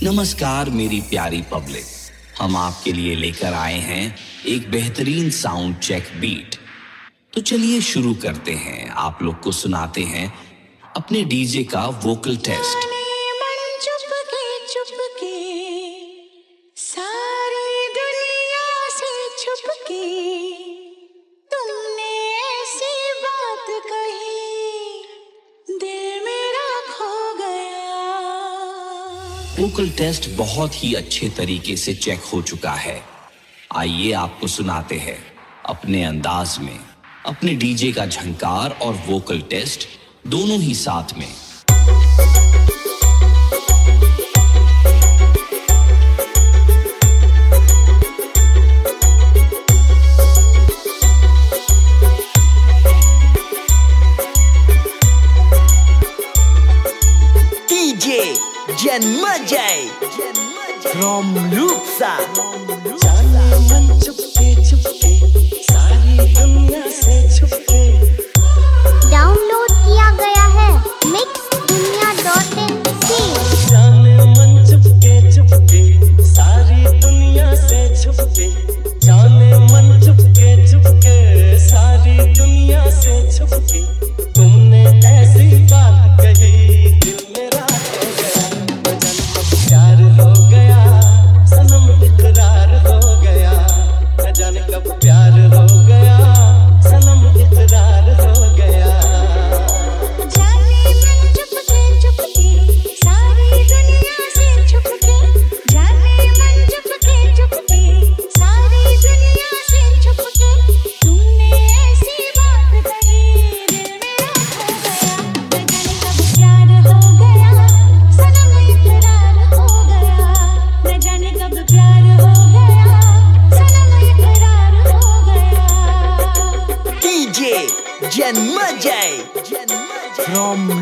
नमस्कार मेरी प्यारी पब्लिक, हम आपके लिए लेकर आए हैं एक बेहतरीन साउंड चेक बीट। तो चलिए शुरू करते हैं। आप लोग को सुनाते हैं अपने डीजे का वोकल टेस्ट। वोकल टेस्ट बहुत ही अच्छे तरीके से चेक हो चुका है। आइए आपको सुनाते हैं अपने अंदाज में अपने डीजे का झंकार और वोकल टेस्ट दोनों ही साथ में। Janmajai from Lupsa। जाने मन चुपके चुपके सारी दुनिया से छुपके। डाउनलोड किया गया है mixdunia.in। जाने मन चुपके चुपके सारी दुनिया से छुपके। जाने मन चुपके चुपके सारी दुनिया से छुपके। तुमने ऐसी बात कही दिल मेरा हो गया। प्यार हो गया सनम, इकरार हो गया। न जाने कब प्यार हो गया सनम, इकरार हो गया। जाने मन चुपके चुपके सारी दुनिया से छुपके। जाने मन चुपके चुपके सारी दुनिया से छुपके। तुमने ऐसी बात कही दिल मेरा खो गया। न जाने कब प्यार हो गया सनम, इकरार हो गया। न जाने कब प्यार हो गया सनम, इकरार हो गया। DJ Janmajai from